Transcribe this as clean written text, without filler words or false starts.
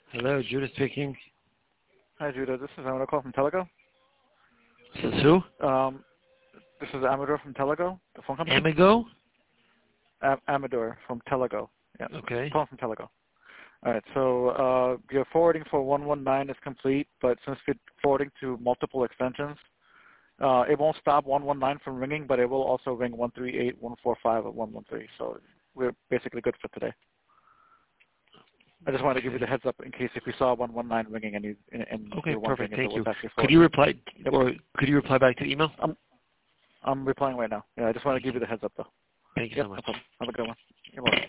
Hello, Judah speaking. Hi, Judah. This is Amador call from Telego. This is who? This is Amador from Telego, the phone company. Amigo? Amador from Telego. Yeah. Okay. Calling from Telego. All right. So your forwarding for 119 is complete, but since we're forwarding to multiple extensions, it won't stop 119 from ringing, but it will also ring 138, 145, or 113. So we're basically good for today. I just wanted to give you the heads up in case if we saw 119 ringing and Okay, you're wondering perfect. if Thank it you. was actually Could forwarded. you reply, Yep. or could you reply back to the email? I'm replying right now. Yeah, I just want to give you the heads up though. Thank you Yep, so much. no problem. Have a good one. You're welcome.